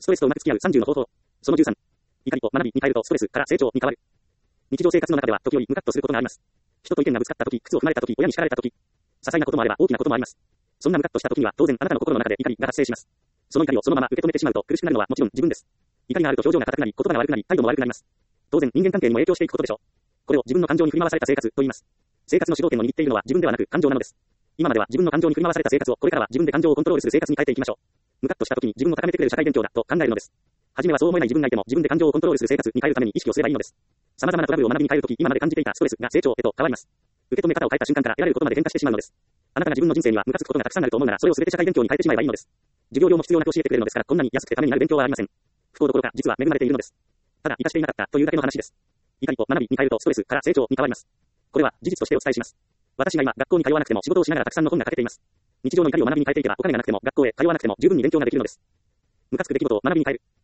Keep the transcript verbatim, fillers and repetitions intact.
ストレスとうまく付き合うさんじゅうの方法。そのじゅうさん。怒りを学びに変えるとストレスから成長に変わる。日常生活の中では時折ムカッとすることがあります。人と意見がぶつかった時、靴を踏まれた時、親に叱られた時、些細なこともあれば大きなこともあります。そんなムカッとした時には当然あなたの心の中で怒りが発生します。その怒りをそのまま受け止めてしまうと苦しくなるのはもちろん自分です。怒りがあると表情が硬くなり、言葉が悪くなり、態度も悪くなります。当然人間関係にも影響していくことでしょう。これを自分の感情に振り回された生活と言います。生活の主導権を握っているのは自分ではなく感情なのです。今までは自分の感情に振り回された生活をこれからは自分で感情をコントロールする生活に変えていきましょう。ムカッとした時に自分を高めてくれる社会現象だと考えるのです。はじめはそう思えない自分がいても自分で感情をコントロールする生活に変えるために意識をすればいいのです。様々なトラブルを学びに変えるとき、今まで感じていたストレスが成長へと変わります。受け止め方を変えた瞬間から得られることまで変化してしまうのです。あなたが自分の人生にはムカつくことがたくさんあると思うなら、それを全て社会勉強に変えてしまえばいいのです。授業料も必要なく教えてくれるのですから、こんなに安くてためになる勉強はありません。不幸どころか実は恵まれているのです。ただ生かしていなかったというだけの話です。怒りを学びに変えるとストレスから成長に変わります。これは事実としてお伝えします。私が今学校に通わなくても仕事をしながらたくさんの本が書けています。日常の怒りを学びに変えていけばお金がなくても学校へ通わなくても十分に勉強ができるのです。ムカつく出来事を学びに変える。